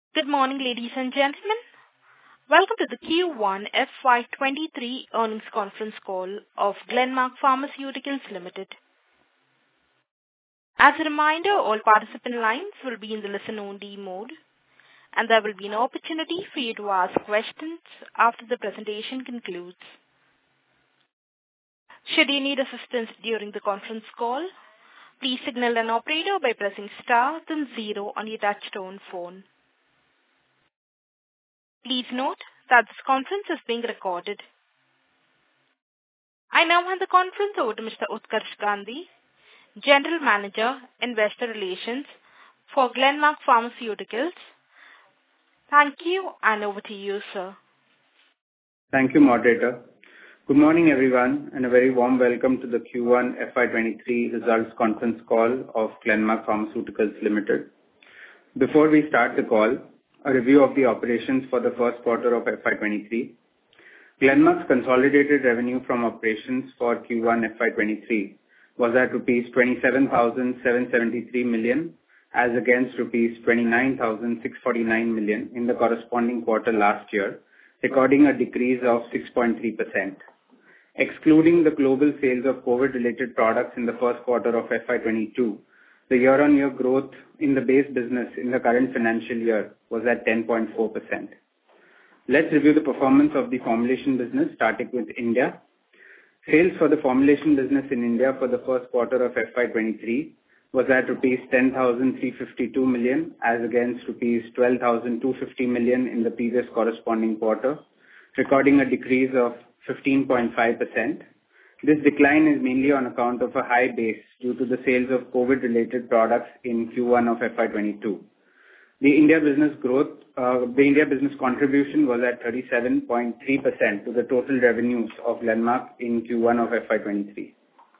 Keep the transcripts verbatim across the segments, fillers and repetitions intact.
Good morning, ladies and gentlemen. Welcome to the Q one F Y twenty-three earnings conference call of Glenmark Pharmaceuticals Limited. As a reminder, all participant lines will be in the listen-only mode, and there will be an opportunity for you to ask questions after the presentation concludes. Should you need assistance during the conference call, please signal an operator by pressing star then zero on your touchtone phone. Please note that this conference is being recorded. I now hand the conference over to Mister Utkarsh Gandhi, General Manager, Investor Relations for Glenmark Pharmaceuticals. Thank you, and over to you, sir. Thank you, moderator. Good morning, everyone, and a very warm welcome to the Q one F Y twenty-three results conference call of Glenmark Pharmaceuticals Limited. Before we start the call, a review of the operations for the first quarter of F Y twenty-three. Glenmark's consolidated revenue from operations for Q one F Y twenty-three was at rupees twenty-seven thousand seven hundred seventy-three million as against rupees twenty-nine thousand six hundred forty-nine million in the corresponding quarter last year, recording a decrease of six point three percent. Excluding the global sales of COVID-related products in the first quarter of F Y twenty-two, the year-on-year growth in the base business in the current financial year was at ten point four percent. Let's review the performance of the formulation business, starting with India. Sales for the formulation business in India for the first quarter of F Y twenty-three was at rupees ten thousand three hundred fifty-two million as against rupees twelve thousand two hundred fifty million in the previous corresponding quarter, recording a decrease of fifteen point five percent. This decline is mainly on account of a high base due to the sales of COVID-related products in Q one of F Y twenty-two. The India business growth, uh, the India business contribution was at thirty-seven point three percent to the total revenues of Glenmark in Q one of F Y twenty-three.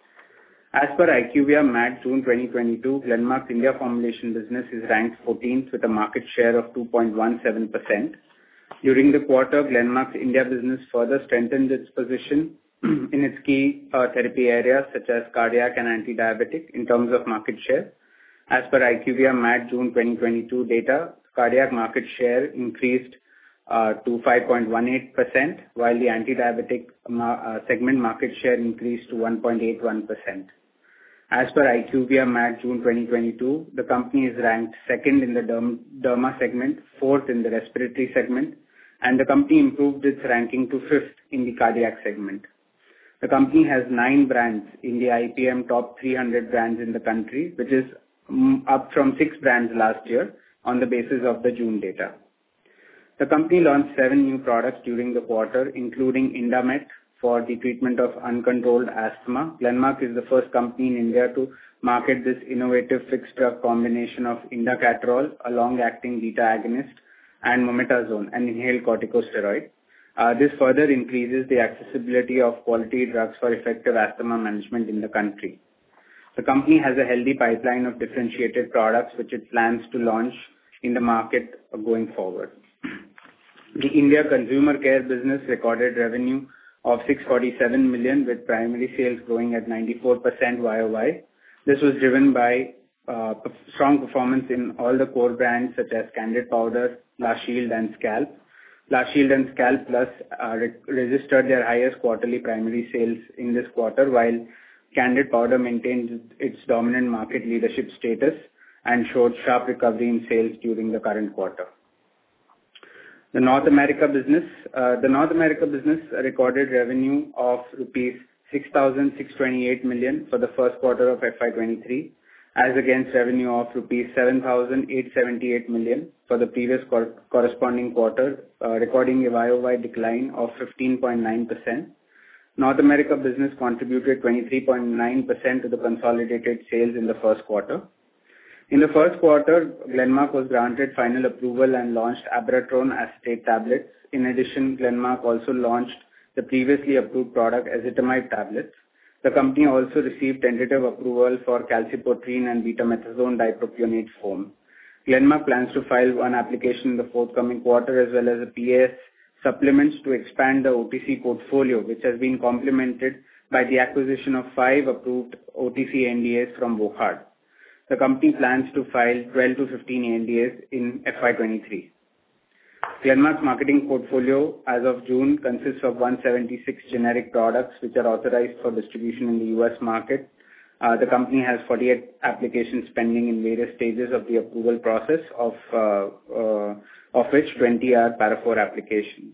As per IQVIA M A T June twenty twenty-two, Glenmark's India formulation business is ranked fourteenth with a market share of two point one seven percent. During the quarter, Glenmark's India business further strengthened its position in its key uh, therapy areas such as cardiac and anti-diabetic in terms of market share. As per IQVIA M A T June twenty twenty-two data, cardiac market share increased uh, to five point one eight percent, while the anti-diabetic ma- uh, segment market share increased to one point eight one percent. As per IQVIA M A T June twenty twenty-two, the company is ranked second in the derm- derma segment, fourth in the respiratory segment, and the company improved its ranking to fifth in the cardiac segment. The company has nine brands in the I P M top three hundred brands in the country, which is um, up from six brands last year on the basis of the June data. The company launched seven new products during the quarter, including Indamet for the treatment of uncontrolled asthma. Glenmark is the first company in India to market this innovative fixed drug combination of indacaterol, a long-acting beta agonist, and mometazone, an inhaled corticosteroid. Uh, this further increases the accessibility of quality drugs for effective asthma management in the country. The company has a healthy pipeline of differentiated products which it plans to launch in the market going forward. The India consumer care business recorded revenue of six hundred forty-seven million with primary sales growing at ninety-four percent Y O Y. This was driven by uh, strong performance in all the core brands such as Candid Powder, La Shield and Scalp. La Shield and Scalp Plus uh, re- registered their highest quarterly primary sales in this quarter, while Candid Powder maintained its dominant market leadership status and showed sharp recovery in sales during the current quarter. The North America business, uh, the North America business recorded revenue of rupees six thousand six hundred twenty-eight million for the first quarter of F Y twenty-three, as against revenue of rupees seven thousand eight hundred seventy-eight million for the previous cor- corresponding quarter, uh, recording a Y O Y decline of fifteen point nine percent. North America business contributed twenty-three point nine percent to the consolidated sales in the first quarter. In the first quarter, Glenmark was granted final approval and launched Abiraterone acetate tablets. In addition, Glenmark also launched the previously approved product Ezetimibe tablets. The company also received tentative approval for calcipotriene and betamethasone dipropionate foam. Glenmark plans to file one application in the forthcoming quarter as well as a P A S supplements to expand the O T C portfolio, which has been complemented by the acquisition of five approved O T C N D As from Wockhardt. The company plans to file twelve to fifteen A N D As in F Y twenty-three. Glenmark's marketing portfolio as of June consists of one hundred seventy-six generic products which are authorized for distribution in the U S market. Uh, the company has forty-eight applications pending in various stages of the approval process, of uh, uh, of which twenty are Para four applications.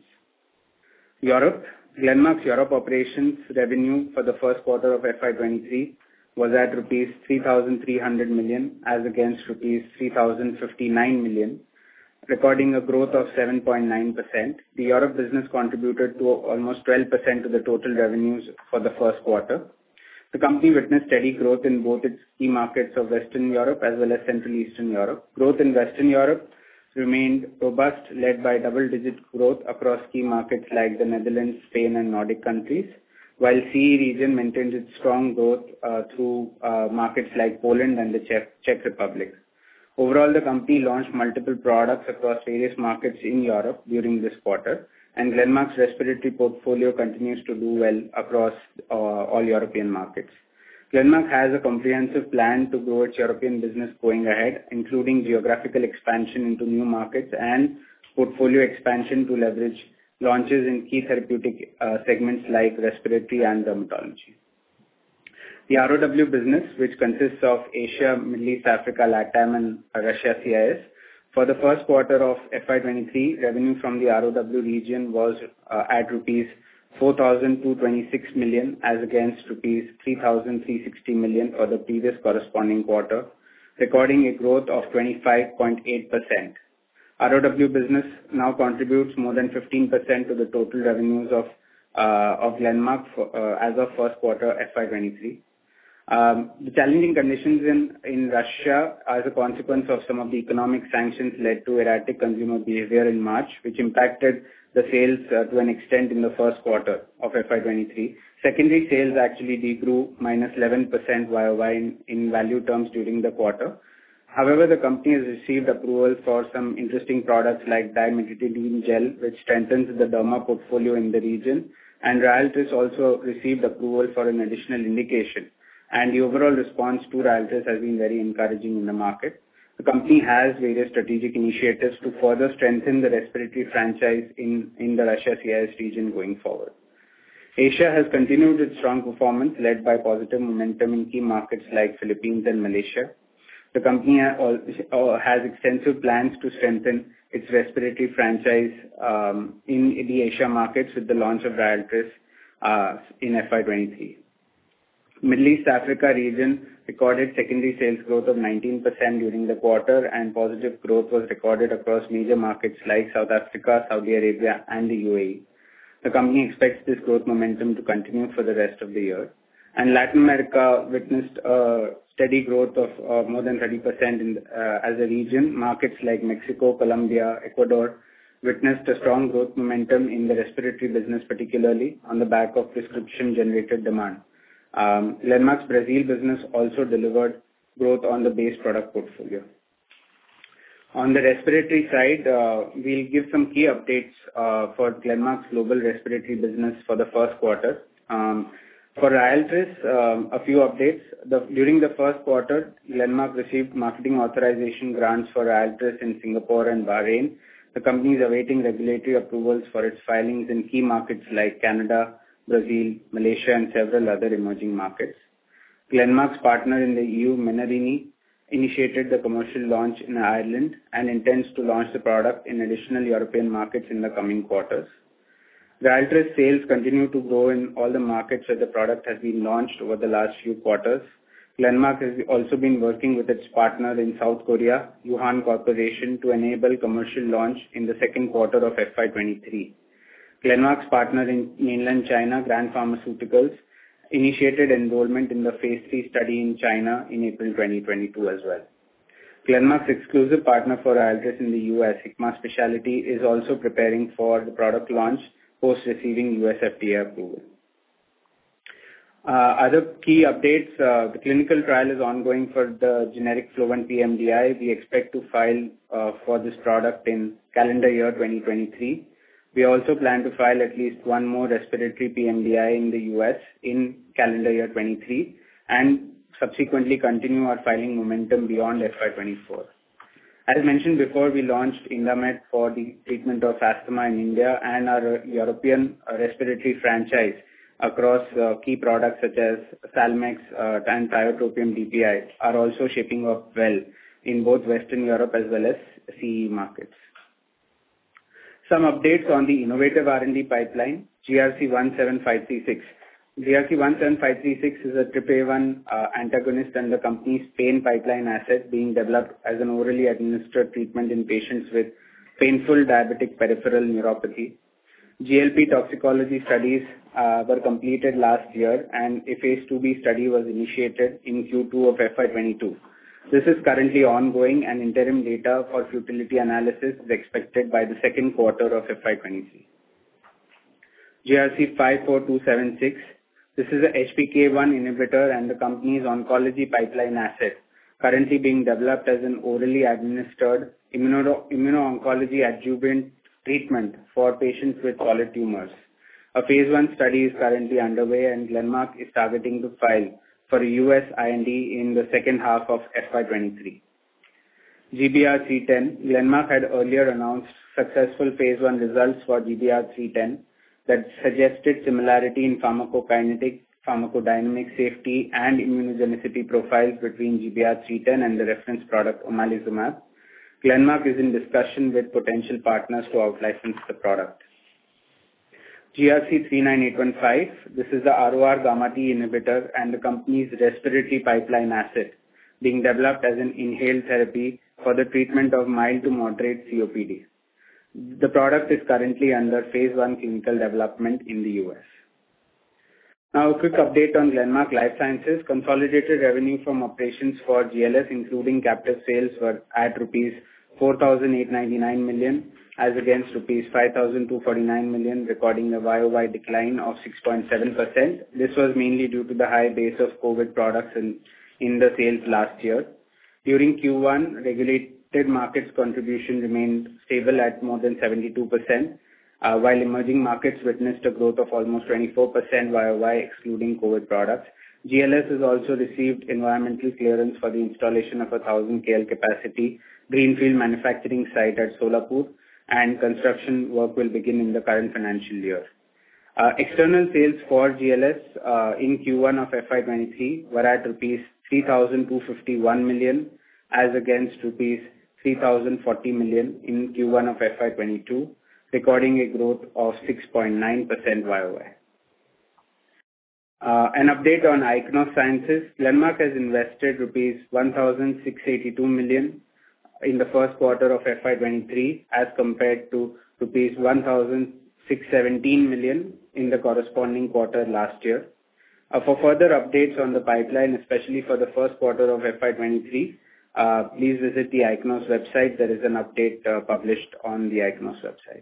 Europe. Glenmark's Europe operations revenue for the first quarter of F Y twenty-three was at rupees three thousand three hundred million as against rupees three thousand fifty-nine million, recording a growth of seven point nine percent. The Europe business contributed to almost twelve percent of the total revenues for the first quarter. The company witnessed steady growth in both its key markets of Western Europe as well as Central Eastern Europe. Growth in Western Europe remained robust, led by double-digit growth across key markets like the Netherlands, Spain, and Nordic countries, while C E region maintained its strong growth uh, through uh, markets like Poland and the Czech, Czech Republic. Overall, the company launched multiple products across various markets in Europe during this quarter, and Glenmark's respiratory portfolio continues to do well across uh, all European markets. Glenmark has a comprehensive plan to grow its European business going ahead, including geographical expansion into new markets and portfolio expansion to leverage launches in key therapeutic uh, segments like respiratory and dermatology. The R O W business, which consists of Asia, Middle East, Africa, LATAM, and Russia C I S, for the first quarter of F Y twenty-three, revenue from the R O W region was uh, at rupees four thousand two hundred twenty-six million as against rupees three thousand three hundred sixty million for the previous corresponding quarter, recording a growth of twenty-five point eight percent. R O W business now contributes more than fifteen percent to the total revenues of uh, of Glenmark for, uh, as of first quarter F Y twenty-three. Um, the challenging conditions in, in Russia as a consequence of some of the economic sanctions led to erratic consumer behavior in March, which impacted the sales uh, to an extent in the first quarter of F Y twenty-three. Secondary sales actually degrew minus eleven percent Y O Y in, in value terms during the quarter. However, the company has received approval for some interesting products like dimetindene gel, which strengthens the derma portfolio in the region, and Ryaltris also received approval for an additional indication. And the overall response to Ryaltris has been very encouraging in the market. The company has various strategic initiatives to further strengthen the respiratory franchise in, in the Russia C I S region going forward. Asia has continued its strong performance, led by positive momentum in key markets like Philippines and Malaysia. The company has extensive plans to strengthen its respiratory franchise um, in the Asia markets with the launch of Ryaltris uh, in F Y twenty-three. Middle East Africa region recorded secondary sales growth of nineteen percent during the quarter, and positive growth was recorded across major markets like South Africa, Saudi Arabia, and the U A E. The company expects this growth momentum to continue for the rest of the year. And Latin America witnessed a steady growth of uh, more than thirty percent in, uh, as a region. Markets like Mexico, Colombia, Ecuador witnessed a strong growth momentum in the respiratory business, particularly on the back of prescription-generated demand. Um, Glenmark's Brazil business also delivered growth on the base product portfolio. On the respiratory side, uh, we'll give some key updates uh, for Glenmark's global respiratory business for the first quarter. Um, for Ryaltris, um, a few updates. The, during the first quarter, Glenmark received marketing authorization grants for Ryaltris in Singapore and Bahrain. The company is awaiting regulatory approvals for its filings in key markets like Canada, Brazil, Malaysia, and several other emerging markets. Glenmark's partner in the E U, Menarini, initiated the commercial launch in Ireland and intends to launch the product in additional European markets in the coming quarters. Ryaltris sales continue to grow in all the markets where the product has been launched over the last few quarters. Glenmark has also been working with its partner in South Korea, Yuhan Corporation, to enable commercial launch in the second quarter of F Y twenty-three. Glenmark's partner in mainland China, Grand Pharmaceuticals, initiated enrollment in the phase three study in China in April twenty twenty-two as well. Glenmark's exclusive partner for Ryaltris in the U S, Hikma Specialty, is also preparing for the product launch post receiving U S F D A approval. Uh, other key updates, uh, the clinical trial is ongoing for the generic Flovent P M D I. We expect to file uh, for this product in calendar year twenty twenty-three. We also plan to file at least one more respiratory P M D I in the U S in calendar year twenty-three and subsequently continue our filing momentum beyond F Y twenty-four. As mentioned before, we launched Indamet for the treatment of asthma in India, and our European respiratory franchise across uh, key products such as Salmex uh, and Tiotropium D P I are also shaping up well in both Western Europe as well as C E markets. Some updates on the innovative R and D pipeline, G R C one seven five three six. G R C one seven five three six is a T R P A one uh, antagonist and the company's pain pipeline asset being developed as an orally administered treatment in patients with painful diabetic peripheral neuropathy. G L P toxicology studies uh, were completed last year, and a phase two B study was initiated in Q two of F Y twenty-two. This is currently ongoing, and interim data for futility analysis is expected by the second quarter of F Y twenty-three. G R C five four two seven six. This is a H P K one inhibitor and the company's oncology pipeline asset, currently being developed as an orally administered immuno- immuno-oncology adjuvant treatment for patients with solid tumors. A phase one study is currently underway, and Glenmark is targeting to file for a U S I N D in the second half of F Y twenty-three. G B R three ten. Glenmark had earlier announced successful phase one results for G B R three ten that suggested similarity in pharmacokinetic, pharmacodynamic, safety, and immunogenicity profiles between G B R three ten and the reference product omalizumab. Glenmark is in discussion with potential partners to out-license the product. G R C three nine eight one five. This is the R O R gamma T inhibitor and the company's respiratory pipeline asset being developed as an inhaled therapy for the treatment of mild to moderate C O P D. The product is currently under phase one clinical development in the U S. Now, a quick update on Glenmark Life Sciences. Consolidated revenue from operations for G L S, including captive sales, were at rupees four thousand eight hundred ninety-nine million as against rupees five thousand two hundred forty-nine million, recording a Y O Y decline of six point seven percent. This was mainly due to the high base of COVID products in, in the sales last year. During Q one, regulated markets contribution remained stable at more than seventy-two percent, uh, while emerging markets witnessed a growth of almost twenty-four percent Y O Y excluding COVID products. G L S has also received environmental clearance for the installation of a one thousand K L capacity greenfield manufacturing site at Solapur, and construction work will begin in the current financial year. Uh, external sales for G L S uh, in Q one of F Y twenty-three were at rupees three thousand two hundred fifty-one million as against rupees three thousand forty million in Q one of F Y twenty-two, recording a growth of six point nine percent Y O Y. Uh, an update on Ichnos Sciences. Glenmark has invested rupees one thousand six hundred eighty-two million in the first quarter of F Y twenty-three as compared to rupees one thousand six hundred seventeen million in the corresponding quarter last year. Uh, for further updates on the pipeline, especially for the first quarter of F Y twenty-three, uh, please visit the Ichnos website. There is an update uh, published on the Ichnos website.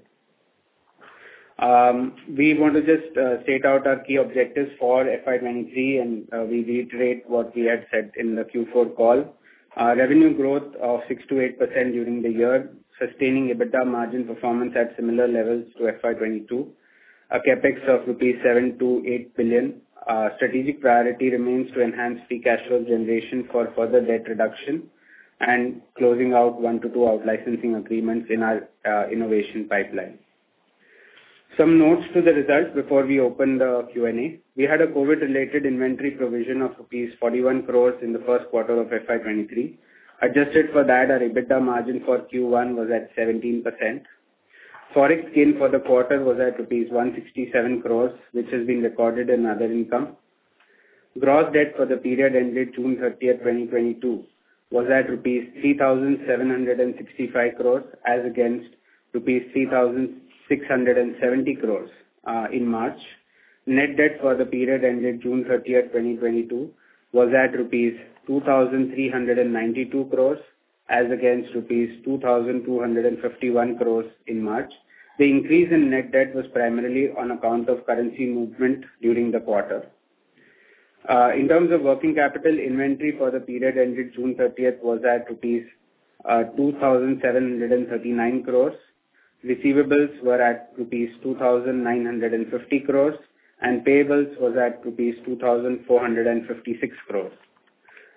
Um, we want to just uh, state out our key objectives for F Y twenty-three, and uh, we reiterate what we had said in the Q four call. Uh, revenue growth of six to eight percent during the year, sustaining EBITDA margin performance at similar levels to F Y twenty-two, a capex of rupees seven to eight billion. Uh, strategic priority remains to enhance free cash flow generation for further debt reduction and closing out one to two out-licensing agreements in our uh, innovation pipeline. Some notes to the results before we open the Q and A. We had a COVID-related inventory provision of rupees forty-one crores in the first quarter of F Y twenty-three. Adjusted for that, our EBITDA margin for Q one was at seventeen percent. Forex gain for the quarter was at rupees one hundred sixty-seven crores, which has been recorded in other income. Gross debt for the period ended June thirtieth, twenty twenty-two was at rupees three thousand seven hundred sixty-five crores as against rupees three thousand six hundred seventy crores uh, in March. Net debt for the period ended June thirtieth, twenty twenty-two was at rupees two thousand three hundred ninety-two crores as against rupees two thousand two hundred fifty-one crores in March. The increase in net debt was primarily on account of currency movement during the quarter. Uh, in terms of working capital, inventory for the period ended June thirtieth was at rupees uh, two thousand seven hundred thirty-nine crores. Receivables were at rupees two thousand nine hundred fifty crores and payables was at rupees two thousand four hundred fifty-six crores.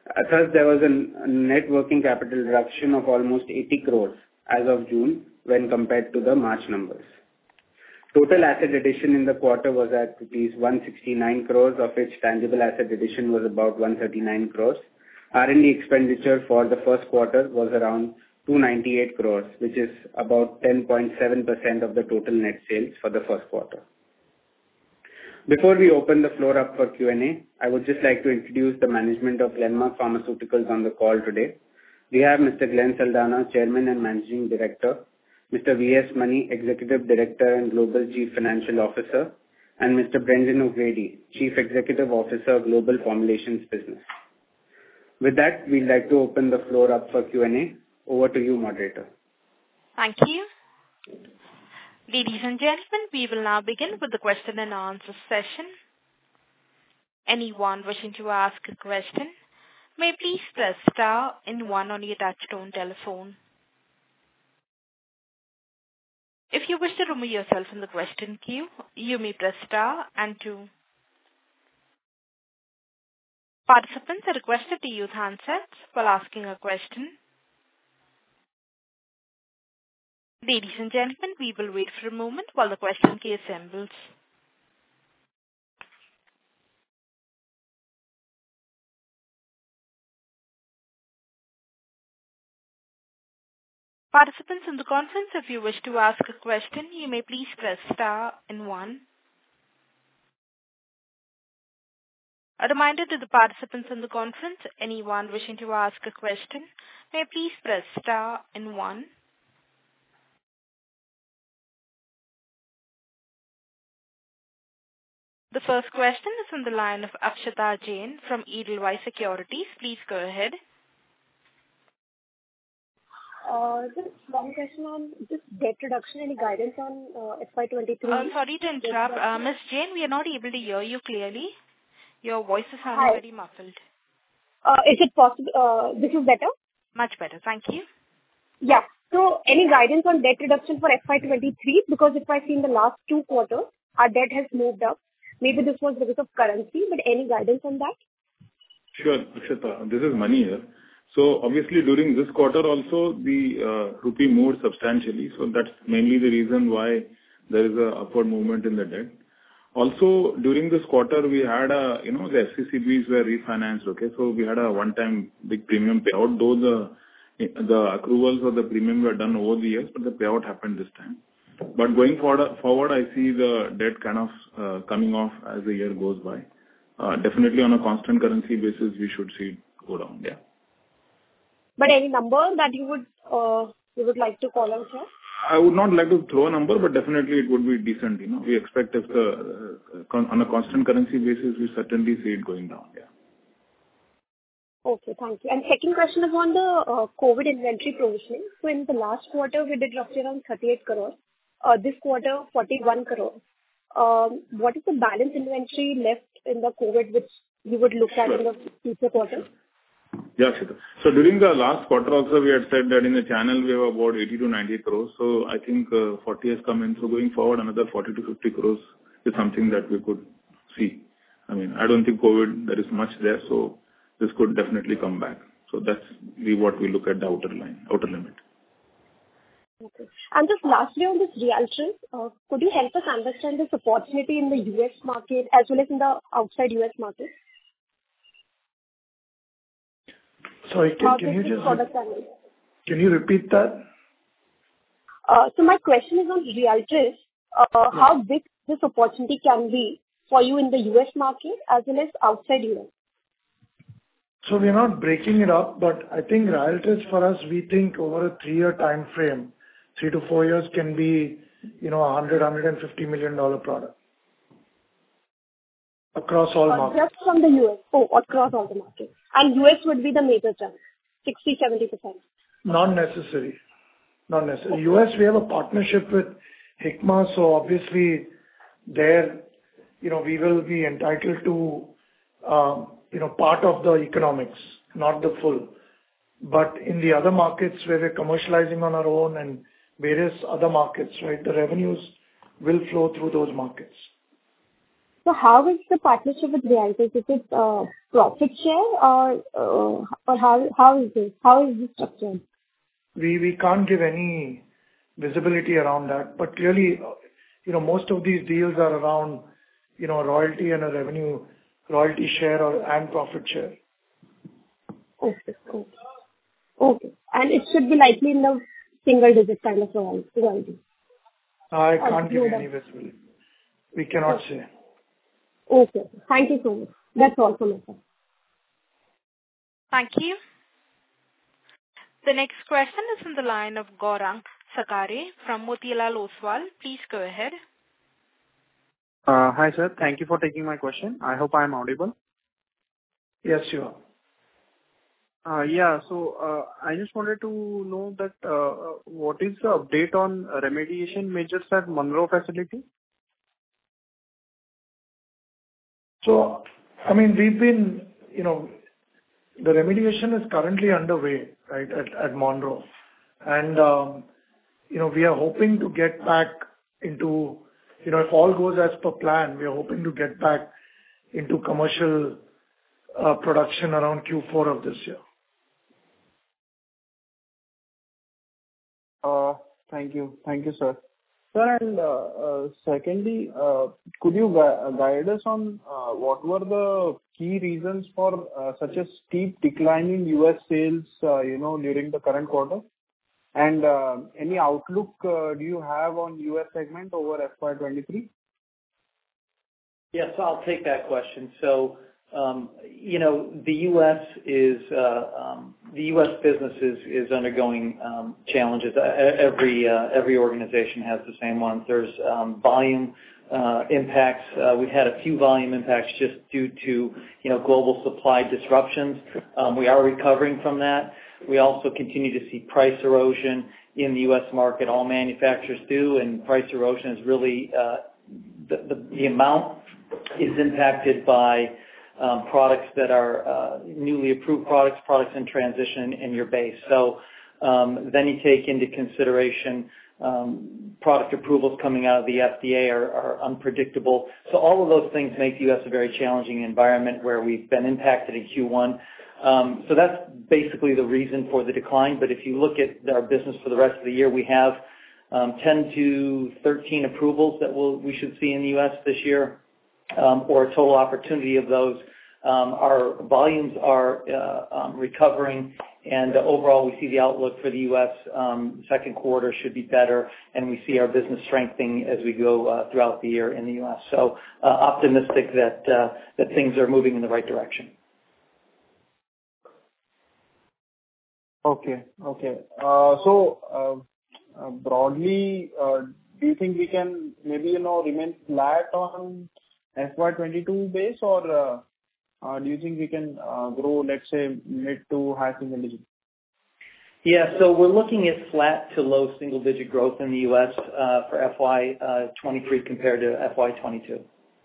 Uh, Thus, there was a a net working capital reduction of almost eighty crores as of June when compared to the March numbers. Total asset addition in the quarter was at rupees one hundred sixty-nine crores, of which tangible asset addition was about one hundred thirty-nine crores. R and D expenditure for the first quarter was around two hundred ninety-eight crores, which is about ten point seven percent of the total net sales for the first quarter. Before we open the floor up for Q and A, I would just like to introduce the management of Glenmark Pharmaceuticals on the call today. We have Mister Glenn Saldanha, Chairman and Managing Director, Mister V S Mani, Executive Director and Global Chief Financial Officer, and Mister Brendan O'Grady, Chief Executive Officer, Global Formulations Business. With that, we'd like to open the floor up for Q and A. Over to you, moderator. Thank you. Ladies and gentlemen, we will now begin with the question and answer session. Anyone wishing to ask a question may please press star and one on your touchtone telephone. If you wish to remove yourself from the question queue, you may press star and two. Participants are requested to use handsets while asking a question. Ladies and gentlemen, we will wait for a moment while the question queue assembles. Participants in the conference, if you wish to ask a question, you may please press star and one. A reminder to the participants in the conference, anyone wishing to ask a question may please press star and one. The first question is on the line of Akshata Jain from Edelweiss Securities. Please go ahead. Uh, just one question on this debt reduction. Any guidance on uh, F Y twenty-three? Uh, sorry to interrupt. Uh, Miss Jain, we are not able to hear you clearly. Your voice is sounding very muffled. Uh, is it possible? Uh, this is better? Much better. Thank you. Yeah. So, any guidance on debt reduction for F Y twenty-three? Because if I see in the last two quarters, our debt has moved up. Maybe this was because of currency, but any guidance on that? Sure, Akshata. This is Mani here. So obviously during this quarter also the uh, rupee moved substantially. So that's mainly the reason why there is a upward movement in the debt. Also during this quarter we had a, you know, the F C C Bs were refinanced. Okay. So we had a one-time big premium payout, though the, the accruals of the premium were done over the years, but the payout happened this time. But going forward, forward, I see the debt kind of uh, coming off as the year goes by. Uh, definitely on a constant currency basis, we should see it go down. Yeah. But any number that you would uh, you would like to call out here? I would not like to throw a number, but definitely it would be decent. You know, we expect if the uh, con- on a constant currency basis, we certainly see it going down. Yeah. Okay, thank you. And second question is on the uh, COVID inventory provisioning. So in the last quarter, we did roughly around thirty-eight crores. Uh, this quarter, forty-one crores. Um, what is the balance inventory left in the COVID which you would look at Sure. in the future quarters? Yeah, Shita. So during the last quarter also, we had said that in the channel we have about eighty to ninety crores. So I think uh, forty has come in. So going forward, another forty to fifty crores is something that we could see. I mean, I don't think COVID, there is much there. So this could definitely come back. So that's the, what we look at the outer line, outer limit. Okay. And just lastly on this Ryaltris, uh, could you help us understand this opportunity in the U S market as well as in the outside U S market? Sorry, can, can you just can you repeat that? Uh, so my question is on Ryaltris. Uh, yeah. How big this opportunity can be for you in the U S market as well as outside U S? So we're not breaking it up, but I think Ryaltris for us, we think over a three-year time frame, three to four years can be, you know, a hundred, hundred fifty million dollar product across all uh, markets. Just from the U S. Oh, across all the markets. And U S would be the major chunk, sixty, seventy percent. Not necessary. Not necessary. Okay. U S, we have a partnership with Hikma, so obviously there, you know, we will be entitled to, um, you know, part of the economics, not the full. But in the other markets where we're commercializing on our own and various other markets, right, the revenues will flow through those markets. So how is the partnership with Ryaltris? Is it uh, profit share or uh, or how how is this? How is this structured? We we can't give any visibility around that, but clearly, uh, you know, most of these deals are around, you know, royalty and a revenue royalty share or and profit share. Okay. Okay. Okay. And it should be likely in the single digit kind of royalty. I Or can't give you no any doubt. visibility. We cannot Okay. say. Okay. Thank you so much. That's all from my side. Thank you. The next question is from the line of Gaurang Sakare from Motilal Oswal. Please go ahead. Uh, Hi, sir. Thank you for taking my question. I hope I am audible. Yes, you are. Uh, Yeah. So, uh, I just wanted to know that, uh, what is the update on remediation measures at Monroe facility? So, I mean, we've been, you know, the remediation is currently underway, right, at at Monroe. And, um, you know, we are hoping to get back into, you know, if all goes as per plan, we are hoping to get back into commercial uh, production around Q four of this year. Uh, Thank you. Thank you, sir. Sir, and uh, uh, secondly, uh, could you gui- guide us on uh, what were the key reasons for uh, such a steep decline in U S sales, uh, you know, during the current quarter? And uh, any outlook uh, do you have on U S segment over F Y twenty-three? Yes, I'll take that question. So, um, you know, the U S is uh, um, the U S business is, is undergoing um, challenges. Uh, Every uh, every organization has the same ones. There's um, volume uh, impacts. Uh, we've had a few volume impacts just due to you know global supply disruptions. Um, we are recovering from that. We also continue to see price erosion in the U S market. All manufacturers do, and price erosion is really uh, the, the the amount is impacted by um, products that are uh, newly approved products, products in transition in your base. So um, then you take into consideration um, product approvals coming out of the F D A are, are unpredictable. So all of those things make the U S a very challenging environment where we've been impacted in Q one. Um, so that's basically the reason for the decline. But if you look at our business for the rest of the year, we have um, ten to thirteen approvals that we'll, we should see in the U S this year. Um, or a total opportunity of those. Um, our volumes are uh, um, recovering, and uh, overall we see the outlook for the U S um, second quarter should be better, and we see our business strengthening as we go uh, throughout the year in the U S. So uh, optimistic that uh, that things are moving in the right direction. Okay. Okay. Uh, So, uh, uh, broadly, uh, do you think we can maybe, you know, remain flat on F Y twenty-two base, or uh, uh, do you think we can uh, grow, let's say, mid to high single digit? Yeah, so we're looking at flat to low single-digit growth in the U S uh, for F Y twenty-three compared to F Y twenty-two.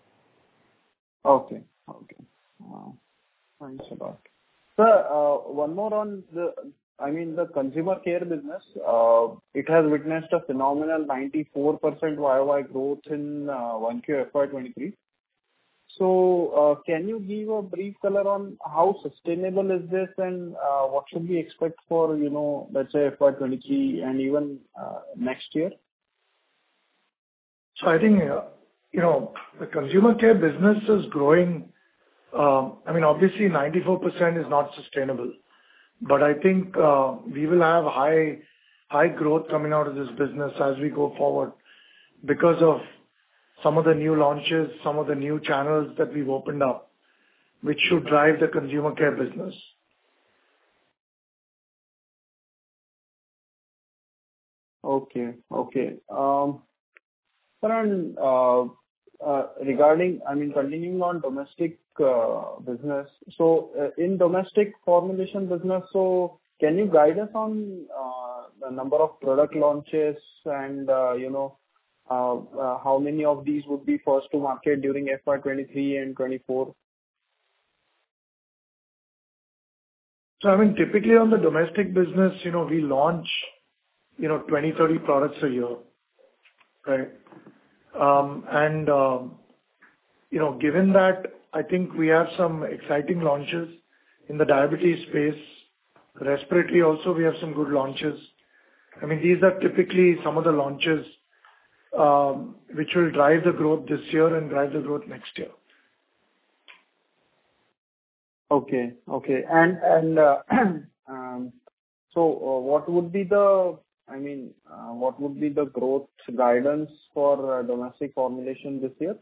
Okay. Okay. Uh, Thanks a lot. Sir, uh, one more on the, I mean, the consumer care business. Uh, It has witnessed a phenomenal ninety-four percent Y O Y growth in uh, one Q F Y twenty-three. So, uh, can you give a brief color on how sustainable is this, and uh, what should we expect for, you know, let's say F Y twenty-three and even uh, next year? So I think, uh, you know, the consumer care business is growing. um, I mean, obviously ninety-four percent is not sustainable, but I think uh, we will have high high growth coming out of this business as we go forward because of some of the new launches, some of the new channels that we've opened up, which should drive the consumer care business. Okay. Okay. Um, Sir, and uh, uh, regarding, I mean, continuing on domestic uh, business. So, uh, in domestic formulation business, so can you guide us on uh, the number of product launches and, uh, you know, uh, uh, how many of these would be first to market during F Y twenty-three and twenty-four? So I mean, typically on the domestic business, you know, we launch, you know, twenty, thirty products a year, right? Um, and, um, you know, given that I think we have some exciting launches in the diabetes space, respiratory also we have some good launches. I mean, these are typically some of the launches um, which will drive the growth this year and drive the growth next year. Okay. Okay. And and uh, um, so uh, what would be the, I mean, uh, what would be the growth guidance for uh, domestic formulation this year?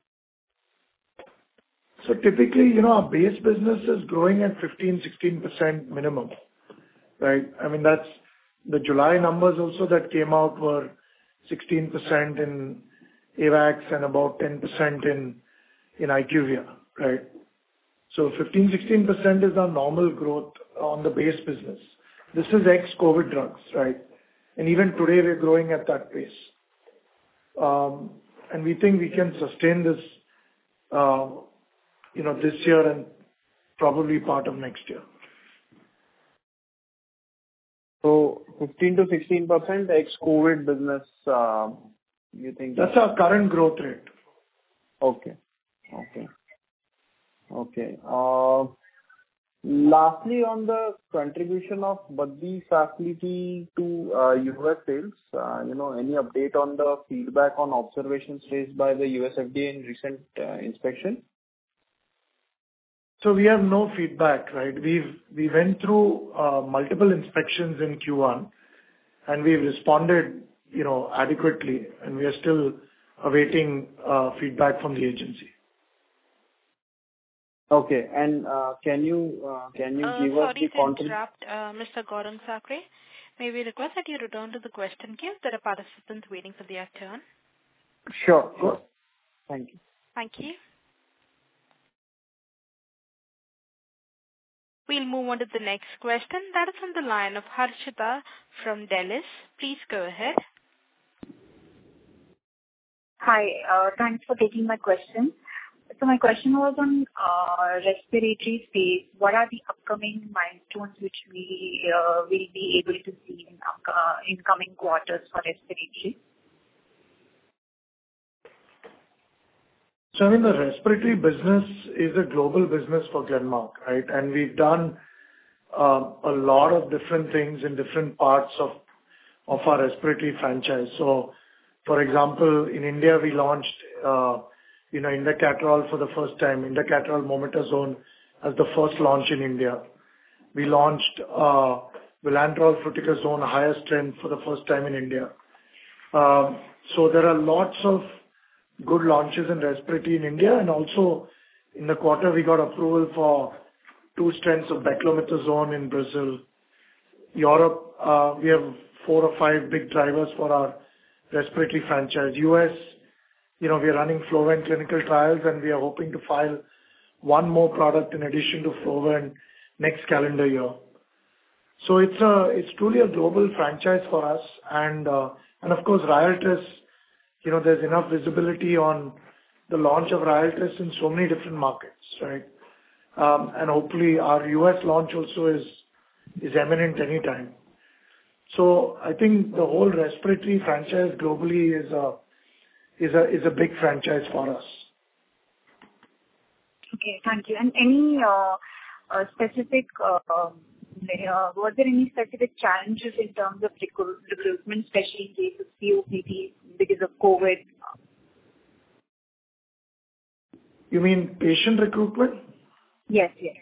So typically, you know, our base business is growing at fifteen, sixteen percent minimum, right? I mean, that's the July numbers also that came out were sixteen percent in AVAX and about ten percent in in IQVIA, right? So fifteen, sixteen percent is our normal growth on the base business. This is ex-COVID drugs, right? And even today, we're growing at that pace. Um, and we think we can sustain this, uh, you know, this year and probably part of next year. So fifteen to sixteen percent ex-COVID business, uh, you think? That's our current growth rate. Okay. Okay. Okay. Uh, Lastly, on the contribution of Baddi facility to uh, U S sales, uh, you know, any update on the feedback on observations raised by the U S F D A in recent uh, inspection? So we have no feedback, right? We've we went through uh, multiple inspections in Q one, and we've responded, you know, adequately, and we are still awaiting uh, feedback from the agency. Okay. And uh, can you uh, can you Uh, give us sorry the to contribution? interrupt, uh, Mister Gaurang Sakre. May we request that you return to the question queue? There are participants waiting for their turn. Sure. Sure. Thank you. Thank you. We'll move on to the next question. That is on the line of Harshita from Delhi. Please go ahead. Hi. uh Thanks for taking my question. So my question was on uh respiratory space. What are the upcoming milestones which we uh will be able to see in uh, in coming quarters for respiratory? So I mean, the respiratory business is a global business for Glenmark, right? And we've done uh, a lot of different things in different parts of of our respiratory franchise. So, for example, in India, we launched, uh, you know, Indacaterol for the first time, Indacaterol Mometasone as the first launch in India. We launched uh, Vilanterol Fluticasone, higher strength, for the first time in India. Um, so there are lots of good launches in respiratory in India, and also in the quarter we got approval for two strengths of Beclomethasone in Brazil. Europe, uh, we have four or five big drivers for our respiratory franchise. U S, you know, we are running Flovent clinical trials, and we are hoping to file one more product in addition to Flovent next calendar year. So it's a, it's truly a global franchise for us, and uh, and of course Ryaltris, you know, there's enough visibility on the launch of Ryaltris in so many different markets, right? Um, and hopefully our U S launch also is is imminent anytime. So I think the whole respiratory franchise globally is a is a is a big franchise for us. Okay, thank you. And any uh, uh, specific, uh, uh, were there any specific challenges in terms of recruit, recruitment, especially in case of C O P D because of COVID? You mean patient recruitment? Yes, yes.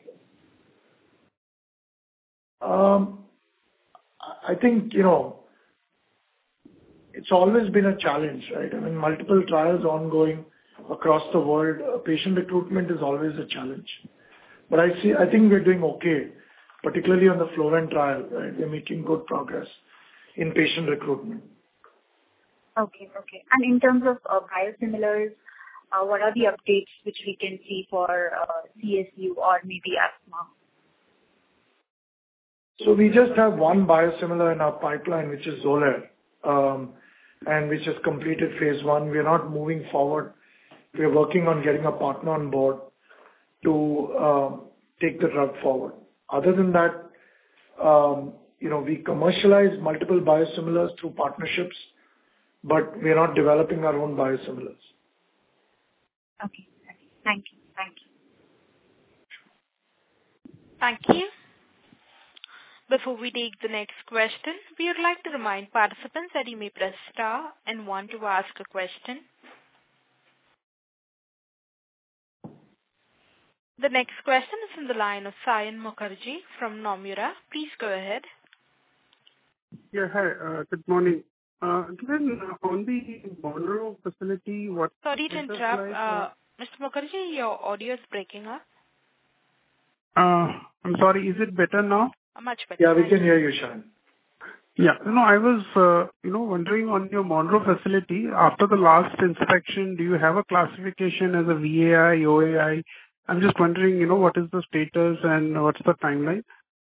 Um, I think, you know, it's always been a challenge, right? I mean, multiple trials ongoing across the world. Uh, patient recruitment is always a challenge. But I see, I think we're doing okay, particularly on the Flovent trial, right? We're making good progress in patient recruitment. Okay, okay. And in terms of uh, biosimilars, uh, what are the updates which we can see for uh, C S U or maybe asthma? So we just have one biosimilar in our pipeline, which is Xolair, um, and which has completed phase one. We are not moving forward. We are working on getting a partner on board to um, take the drug forward. Other than that, um, you know, we commercialize multiple biosimilars through partnerships, but we are not developing our own biosimilars. Okay. Thank you. Thank you. Thank you. Before we take the next question, we would like to remind participants that you may press star and one to ask a question. The next question is from the line of Saion Mukherjee from Nomura. Please go ahead. Yeah, hi. Uh, good morning. Uh, Glenn, on the Monroe facility, what... Sorry to interrupt. Like, uh, Mister Mukherjee, your audio is breaking up. Uh, I'm sorry, is it better now? Uh, much better. Yeah, we can hear you, Shan. Yeah. No, I was, uh, you know, wondering on your Monroe facility, after the last inspection, do you have a classification as a V A I, O A I? I'm just wondering, you know, what is the status and what's the timeline?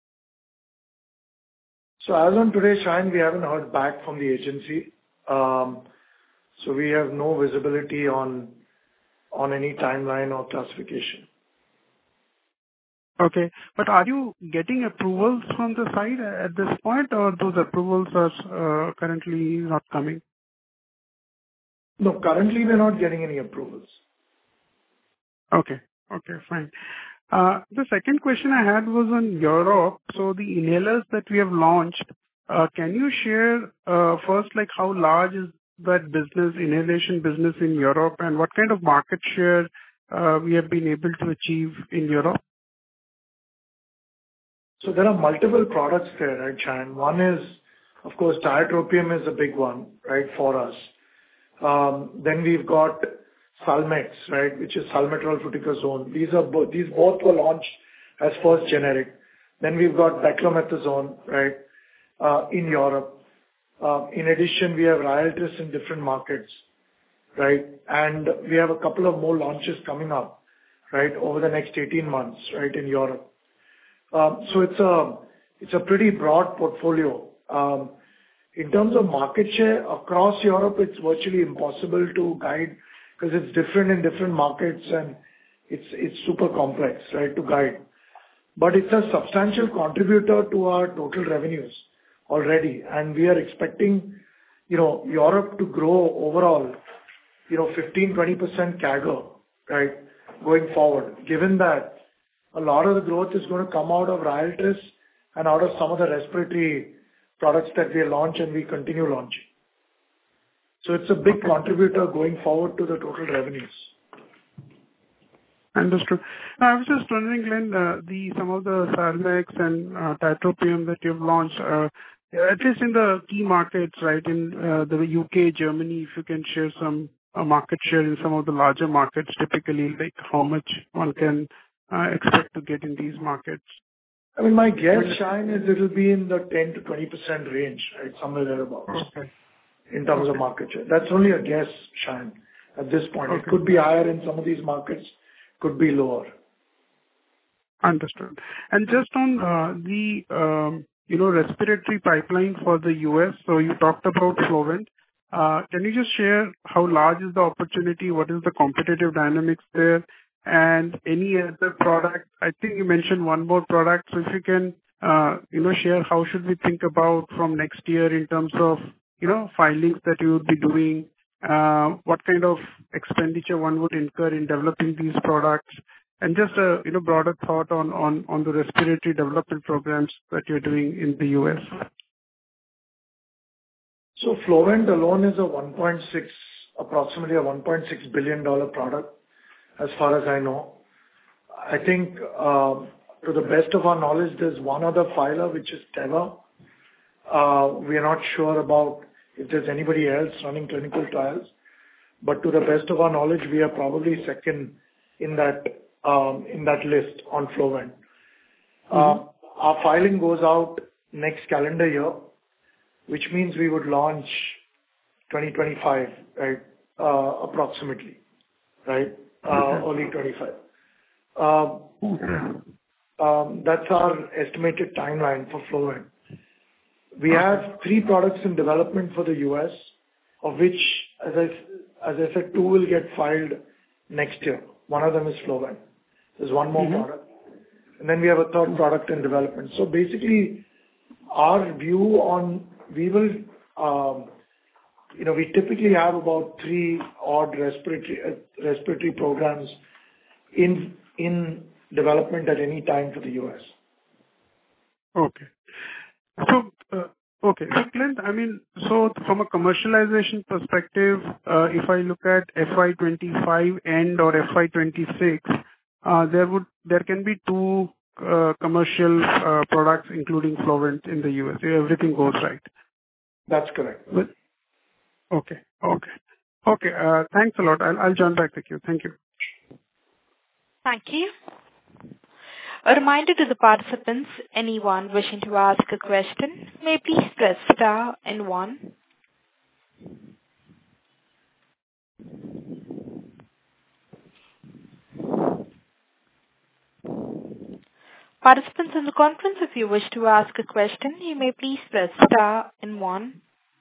So as on today, Shan, we haven't heard back from the agency. Um, so we have no visibility on on any timeline or classification. Okay. But are you getting approvals from the side at this point, or those approvals are uh, currently not coming? No, currently we're not getting any approvals. Okay. Okay, fine. Uh, The second question I had was on Europe. So the inhalers that we have launched, uh, can you share uh, first, like, how large is that business, inhalation business in Europe, and what kind of market share uh, we have been able to achieve in Europe? So there are multiple products there, right, Shan? One is, of course, tiotropium is a big one, right, for us. Um, Then we've got Salmex, right, which is salmeterol fluticasone. These are both, these both were launched as first generic. Then we've got beclomethasone, right, uh, in Europe. Uh, In addition, we have Ryaltris in different markets, right? And we have a couple of more launches coming up, right, over the next eighteen months, right, in Europe. Um, So it's a, it's a pretty broad portfolio. Um, In terms of market share across Europe, it's virtually impossible to guide, because it's different in different markets and it's it's super complex, right, to guide. But it's a substantial contributor to our total revenues already, and we are expecting, you know, Europe to grow overall, you know, fifteen to twenty percent C A G R, right, going forward, given that a lot of the growth is going to come out of Ryaltris and out of some of the respiratory products that we launch and we continue launching. So it's a big contributor going forward to the total revenues. Understood. Now, I was just wondering, Glenn, uh, the some of the Salmex and uh, tiotropium that you've launched, uh, at least in the key markets, right, in uh, the U K, Germany, if you can share some uh, market share in some of the larger markets, typically, like how much one can uh, expect to get in these markets? I mean, my guess, Shine, is it will be in the ten to twenty percent range, right, somewhere thereabouts. Okay. In terms of market share. That's only a guess, Shine, at this point. Okay. It could be higher in some of these markets, could be lower. Understood. And just on uh, the, um, you know, respiratory pipeline for the U S, so you talked about Flovent. Uh, Can you just share how large is the opportunity? What is the competitive dynamics there? And any other product? I think you mentioned one more product. So if you can, uh, you know, share how should we think about from next year in terms of, you know, filings that you would be doing, uh, what kind of expenditure one would incur in developing these products, and just a, you know, broader thought on on on the respiratory development programs that you're doing in the U S. So Flovent alone is a one point six, approximately a one point six billion dollars product, as far as I know. I think, um, to the best of our knowledge, there's one other filer, which is Teva. Uh, we are not sure about if there's anybody else running clinical trials, but to the best of our knowledge, we are probably second in that um, in that list on Flovent. Mm-hmm. Uh, our filing goes out next calendar year, which means we would launch twenty twenty-five, right? Uh, approximately, right? Uh, early twenty-five. Um, um, that's our estimated timeline for Flovent. We have three products in development for the U S, of which, as I, as I said, two will get filed next year. One of them is Flovent. There's one more mm-hmm. product. And then we have a third product in development. So basically, our view on, we will, um, you know, we typically have about three odd respiratory, uh, respiratory programs in in development at any time for the U S. Okay. So, uh, okay. So, Clint, I mean, so from a commercialization perspective, uh, if I look at F Y twenty-five end or F Y twenty-six, uh, there would there can be two uh, commercial uh, products, including Flovent in the U S. Everything goes right. That's correct. But, okay. Okay. Okay. Uh, thanks a lot. I'll I'll join back the queue. Thank you. Thank you. A reminder to the participants, anyone wishing to ask a question, may please press star and one. Participants in the conference, if you wish to ask a question, you may please press star and one.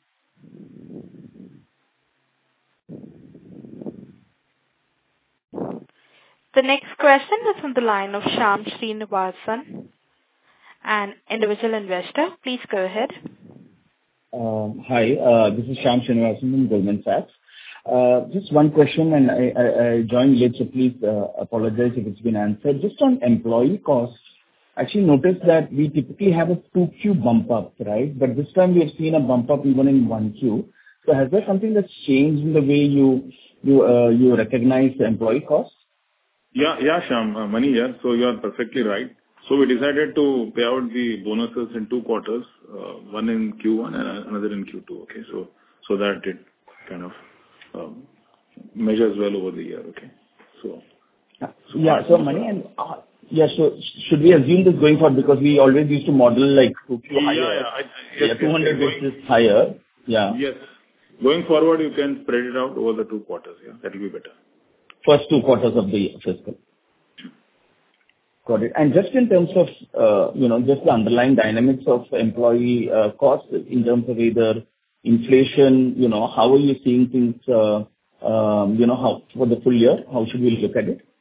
The next question is from the line of Shyam Srinivasan, an individual investor. Please go ahead. Um, Hi, uh, this is Shyam Srinivasan from Goldman Sachs. Uh, Just one question, and I I I joined late, so please uh, apologize if it's been answered. Just on employee costs, actually noticed that we typically have a two Q bump up, right? But this time we have seen a bump up even in one Q. So has there something that's changed in the way you you uh, you recognize the employee costs? Yeah, yeah, Shyam, uh, Mani here. So you are perfectly right. So we decided to pay out the bonuses in two quarters, uh, one in Q one and another in Q two. Okay, so so that it kind of um, measures well over the year. Okay, so, so yeah. So Mani and uh, yeah. So should we assume this going forward, because we always used to model like two Q higher, yeah, yeah, I, yes, yeah, two hundred yes, basis higher. Yeah. Yes, going forward you can spread it out over the two quarters. Yeah, that will be better. First two quarters of the fiscal. Got it. And just in terms of, uh, you know, just the underlying dynamics of employee uh, costs in terms of either inflation, you know, how are you seeing things, uh, um, you know, how for the full year? How should we look at it?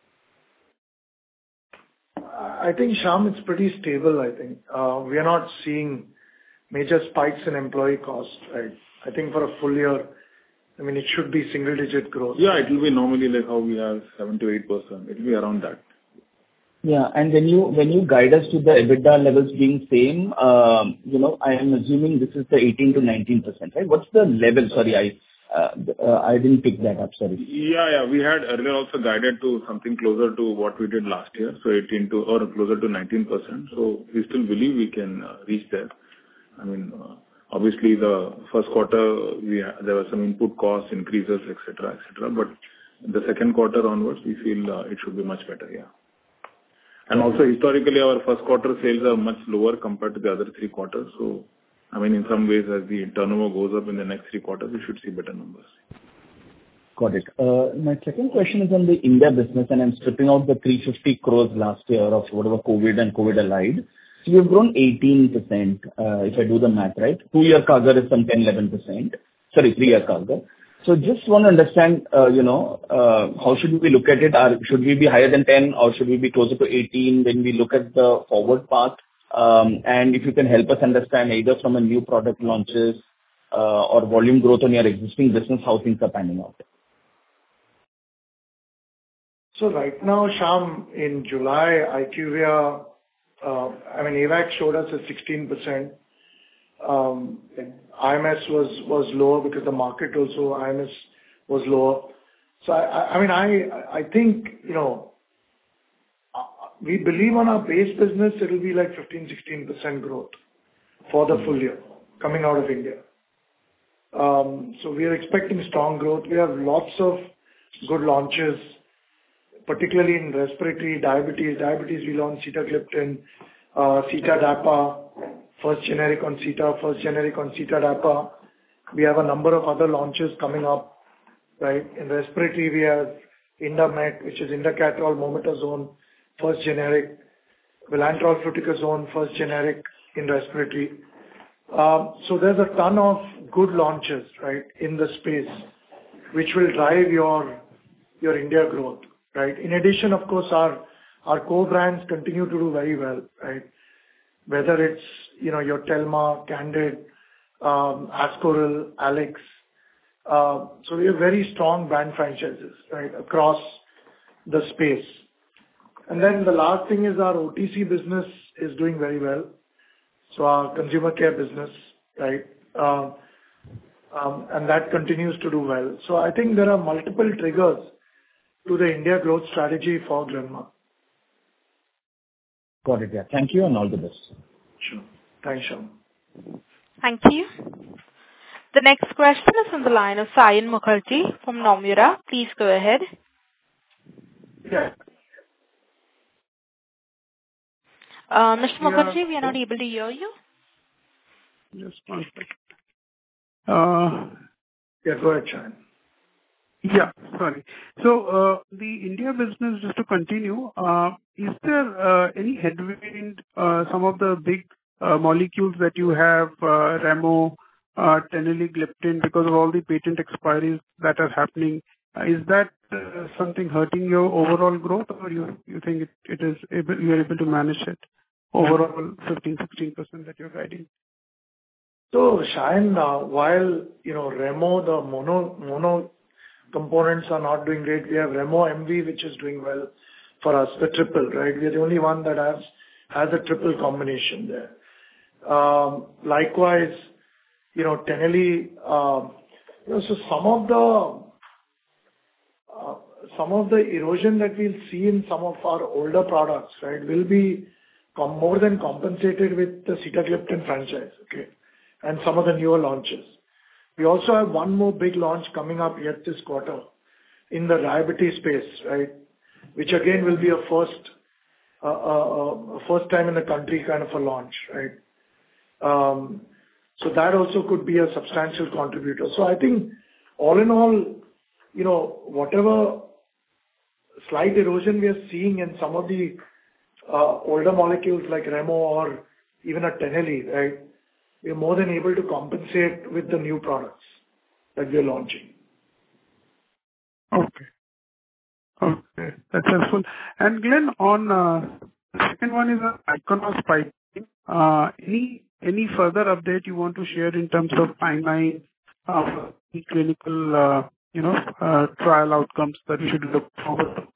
I think, Shyam, it's pretty stable, I think. Uh, We are not seeing major spikes in employee costs, right? I think for a full year, I mean, it should be single-digit growth. Yeah, it will be normally like how we have seven to eight percent. It will be around that. Yeah. And when you, when you guide us to the EBITDA levels being same, um, you know, I am assuming this is the eighteen to nineteen percent, right? What's the level? Sorry, I, uh, uh, I didn't pick that up. Sorry. Yeah, yeah. We had earlier also guided to something closer to what we did last year, so eighteen to or closer to nineteen percent. So we still believe we can uh, reach there. I mean, uh, obviously, the first quarter, we ha- there were some input cost increases, et cetera, et cetera. But the second quarter onwards, we feel uh, it should be much better, yeah. And also, historically, our first quarter sales are much lower compared to the other three quarters. So, I mean, in some ways, as the turnover goes up in the next three quarters, we should see better numbers. Got it. Uh, My second question is on the India business, and I'm stripping out the three hundred fifty crores last year of whatever COVID and COVID allied. So you've grown eighteen percent, uh, if I do the math right. Two-year C A G R is some ten to eleven percent. Sorry, three-year C A G R. So just want to understand, uh, you know, uh, how should we look at it? Are, should we be higher than ten, or should we be closer to eighteen when we look at the forward path? Um, and if you can help us understand either from a new product launches uh, or volume growth on your existing business, how things are panning out. So right now, Shyam, in July, IQVIA, uh, I mean, A W A C showed us a sixteen percent. Um, I M S was, was lower because the market also, I M S was lower. So I, I mean, I, I think, you know, we believe on our base business, it will be like fifteen, sixteen percent growth for the full year coming out of India. Um, so we are expecting strong growth. We have lots of good launches, particularly in respiratory, diabetes. Diabetes, we launched Sitagliptin, uh, Sitadapa, first generic on Sita, first generic on Sitadapa. We have a number of other launches coming up, right? In respiratory, we have Indamet, which is Indacaterol, Mometazone, first generic, Vilantrol, Fluticasone, first generic in respiratory. Um, so there's a ton of good launches, right, in the space, which will drive your your India growth, right? In addition, of course, our our core brands continue to do very well, right? Whether it's, you know, your Telma, Candid, um, Ascoril, Alex. Uh, so we have very strong brand franchises, right, across the space. And then the last thing is our O T C business is doing very well. So our consumer care business, right? Um, um, and that continues to do well. So I think there are multiple triggers to the India growth strategy for Glenmark. Got it. Yeah. Thank you and all the best. Sure. Thanks, Shyam. Thank you. The next question is from the line of Saion Mukherjee from Nomura. Please go ahead. Yeah. Uh, Mister Mukherjee, we are not able to hear you. Just one second. Uh, yeah, go ahead, Shyam. Yeah, sorry. So, uh, the India business, just to continue, uh, is there uh, any headwind, uh, some of the big uh, molecules that you have, uh, Remo, uh, Teneligliptin, because of all the patent expiries that are happening, uh, is that uh, something hurting your overall growth, or you you think it, it is able, you are able to manage it overall fifteen to sixteen percent that you're guiding? So, Shyam, uh, while, you know, Remo, the mono, mono components are not doing great, we have Remo M V, which is doing well for us, the triple, right? We are the only one that has, has a triple combination there. Um, likewise, you know, Teneli, um, you know, so some of the, uh, some of the erosion that we'll see in some of our older products, right, will be com- more than compensated with the Sitagliptin franchise, okay, and some of the newer launches. We also have one more big launch coming up yet this quarter in the diabetes space, right, which again will be a first, uh, uh, uh, first time in the country kind of a launch, right. Um, so that also could be a substantial contributor. So I think all in all, you know, whatever slight erosion we are seeing in some of the uh, older molecules like Remo or even a Teneli, right, we are more than able to compensate with the new products that we are launching. Okay. Okay, that's helpful. And Glenn, on uh, the second one is uh, Ichnos pipeline. Uh, any any further update you want to share in terms of timeline, uh, clinical, uh, you know, uh, trial outcomes that we should look forward to?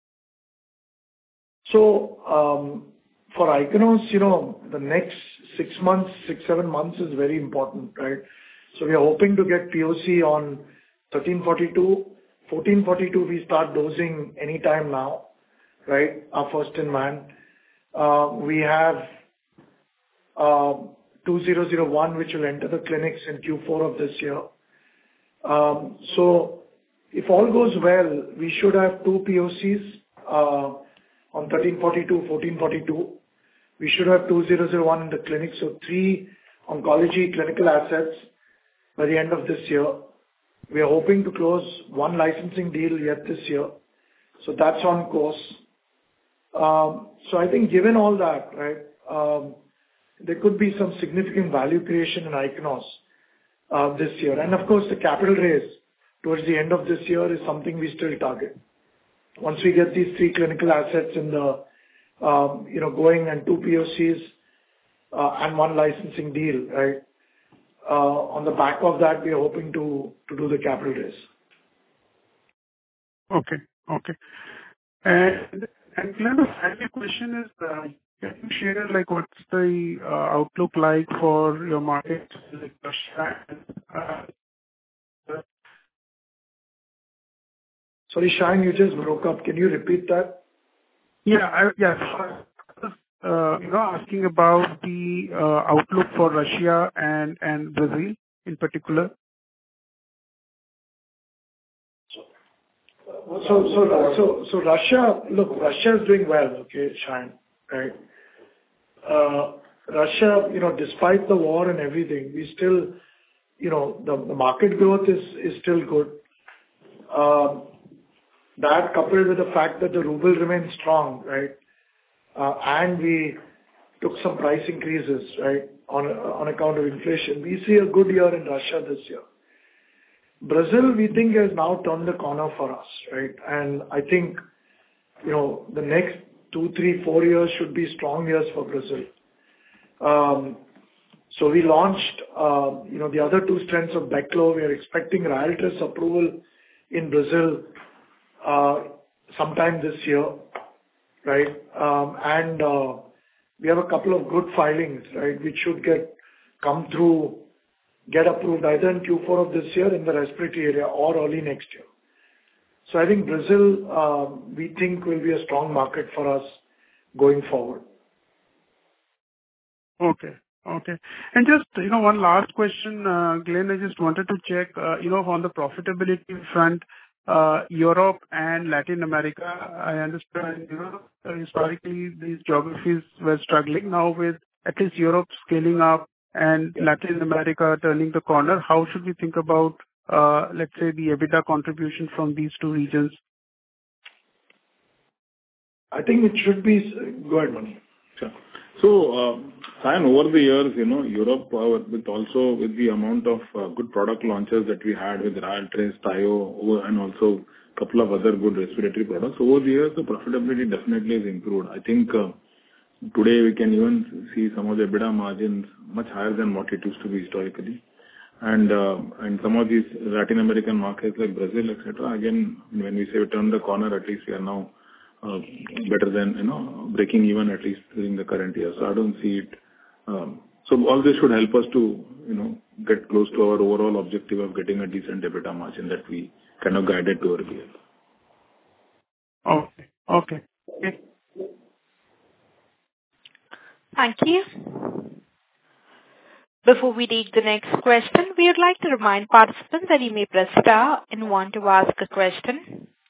So, um, for Ichnos, you know, the next six months, six, seven months is very important, right? So we are hoping to get P O C on thirteen forty-two. fourteen forty-two, we start dosing anytime now, right? Our first in man. Uh, we have uh, two thousand one, which will enter the clinics in Q four of this year. Um, so if all goes well, we should have two P O Cs uh, on thirteen forty-two, fourteen forty-two. We should have two thousand one in the clinic, so three oncology clinical assets by the end of this year. We are hoping to close one licensing deal yet this year, so that's on course. Um, so I think given all that, right, um, there could be some significant value creation in Ichnos uh, this year. And of course, the capital raise towards the end of this year is something we still target. Once we get these three clinical assets in the, um, you know, going and two P O Cs uh, and one licensing deal, right? Uh, on the back of that, we are hoping to, to do the capital raise. Okay. Okay. And, and Glenn, the final question is, uh, can you share, like, what's the uh, outlook like for your markets, like Russia and, uh, Sorry, Shine, you just broke up. Can you repeat that? Yeah, I, yeah. Uh, you know, asking about the uh, outlook for Russia and, and Brazil in particular. So, so, so, so Russia, look, Russia is doing well, okay, Shine, right? Uh, Russia, you know, despite the war and everything, we still, you know, the, the market growth is, is still good. Um, that coupled with the fact that the ruble remains strong, right? Uh, and we took some price increases, right, on, on account of inflation. We see a good year in Russia this year. Brazil, we think, has now turned the corner for us, right? And I think, you know, the next two, three, four years should be strong years for Brazil. Um, so we launched, uh, you know, the other two strengths of Beclo. We are expecting Ryaltris approval in Brazil uh, sometime this year, right? Um, and uh, we have a couple of good filings, right, which should get come through, get approved either in Q four of this year in the respiratory area or early next year. So I think Brazil, uh, we think will be a strong market for us going forward. Okay. Okay. And just, you know, one last question, uh, Glenn, I just wanted to check, uh, you know, on the profitability front, uh, Europe and Latin America, I understand, you know, historically these geographies were struggling. Now with at least Europe scaling up and Latin America turning the corner, how should we think about, uh, let's say, the EBITDA contribution from these two regions? I think it should be... Go ahead, Mani. Sure. So, uh, Sayan, over the years, you know, Europe, uh, with also with the amount of uh, good product launches that we had with Ryaltris, Tayo, and also a couple of other good respiratory products, over the years, the profitability definitely has improved. I think uh, today we can even see some of the EBITDA margins much higher than what it used to be historically. And uh, and some of these Latin American markets like Brazil, et cetera, again, when we say we turn the corner, at least we are now Uh, better than, you know, breaking even at least during the current year. So I don't see it. Um, so all this should help us to, you know, get close to our overall objective of getting a decent EBITDA margin that we kind of guided to earlier. Okay. Okay. Okay. Thank you. Before we take the next question, we would like to remind participants that you may press star and one to ask a question.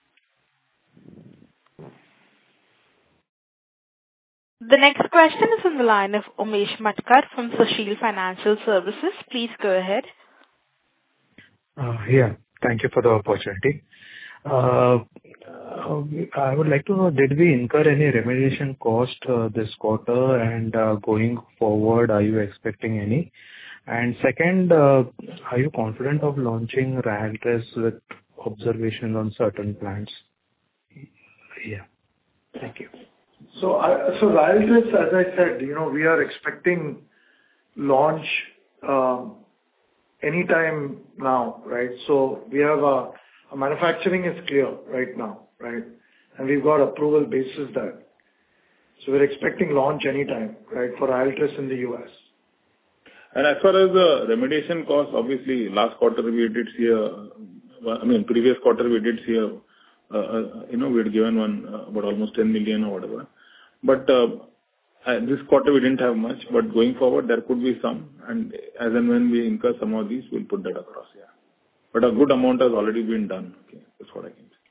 The next question is on the line of Umesh Matkar from Sushil Financial Services. Please go ahead. Uh, yeah, thank you for the opportunity. Uh, I would like to know, did we incur any remediation cost uh, this quarter, and uh, going forward, are you expecting any? And second, uh, are you confident of launching Ryaltris with observations on certain plants? Yeah. Thank you. So, uh, so Ryaltris, as I said, you know, we are expecting launch um, anytime now, right? So we have a, a manufacturing is clear right now, right? And we've got approval basis that. So we're expecting launch anytime, right, for Ryaltris in the U S. And as far as the remediation costs, obviously last quarter we did see a, I mean, previous quarter we did see a, uh, uh, you know, we had given one uh, about almost ten million or whatever. But uh, uh, this quarter we didn't have much, but going forward there could be some, and as and when we incur some of these, we'll put that across, yeah. But a good amount has already been done. Okay, that's what I can say.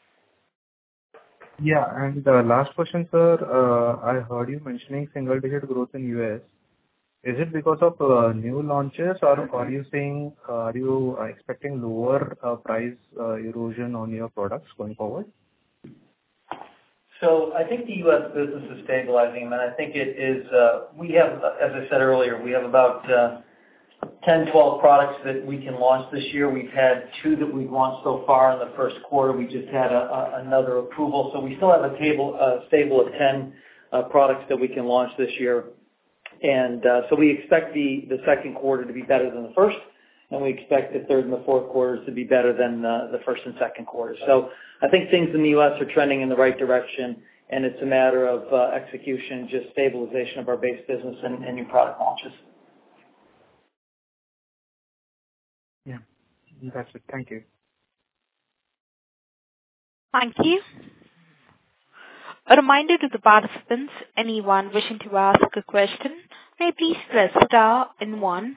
Yeah, and uh, last question, sir. Uh, I heard you mentioning single-digit growth in U S. Is it because of uh, new launches, or are you saying, uh, are you expecting lower uh, price uh, erosion on your products going forward? So I think the U S business is stabilizing, and I think it is, uh, we have, as I said earlier, we have about uh, ten, twelve products that we can launch this year. We've had two that we've launched so far in the first quarter. We just had a, a, another approval. So we still have a table, uh, stable of ten uh, products that we can launch this year. And uh, so we expect the, the second quarter to be better than the first, and we expect the third and the fourth quarters to be better than uh, the first and second quarter. So I think things in the U S are trending in the right direction, and it's a matter of uh, execution, just stabilization of our base business and, and new product launches. Yeah, that's it. Thank you. Thank you. A reminder to the participants, anyone wishing to ask a question, may please press star and one.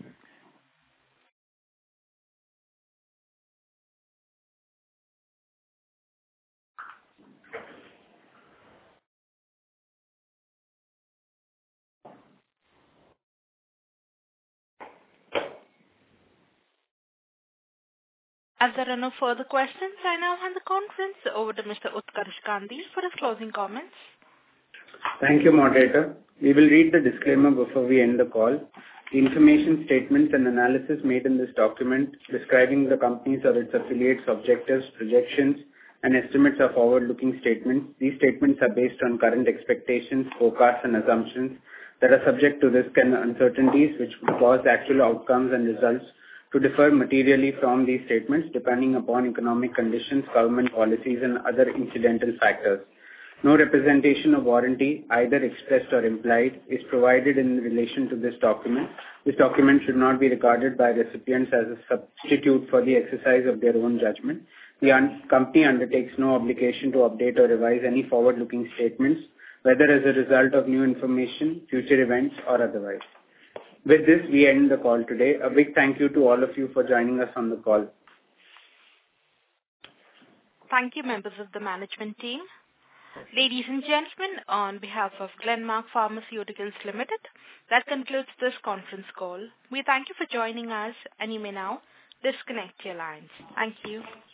As there are no further questions, I now hand the conference over to Mister Utkarsh Gandhi for his closing comments. Thank you, moderator. We will read the disclaimer before we end the call. The information, statements, and analysis made in this document describing the company's or its affiliates' objectives, projections, and estimates are forward-looking statements. These statements are based on current expectations, forecasts, and assumptions that are subject to risk and uncertainties, which could cause actual outcomes and results to differ materially from these statements depending upon economic conditions, government policies, and other incidental factors. No representation or warranty, either expressed or implied, is provided in relation to this document. This document should not be regarded by recipients as a substitute for the exercise of their own judgment. The un- company undertakes no obligation to update or revise any forward-looking statements, whether as a result of new information, future events, or otherwise. With this, we end the call today. A big thank you to all of you for joining us on the call. Thank you, members of the management team. Ladies and gentlemen, on behalf of Glenmark Pharmaceuticals Limited, that concludes this conference call. We thank you for joining us, and you may now disconnect your lines. Thank you.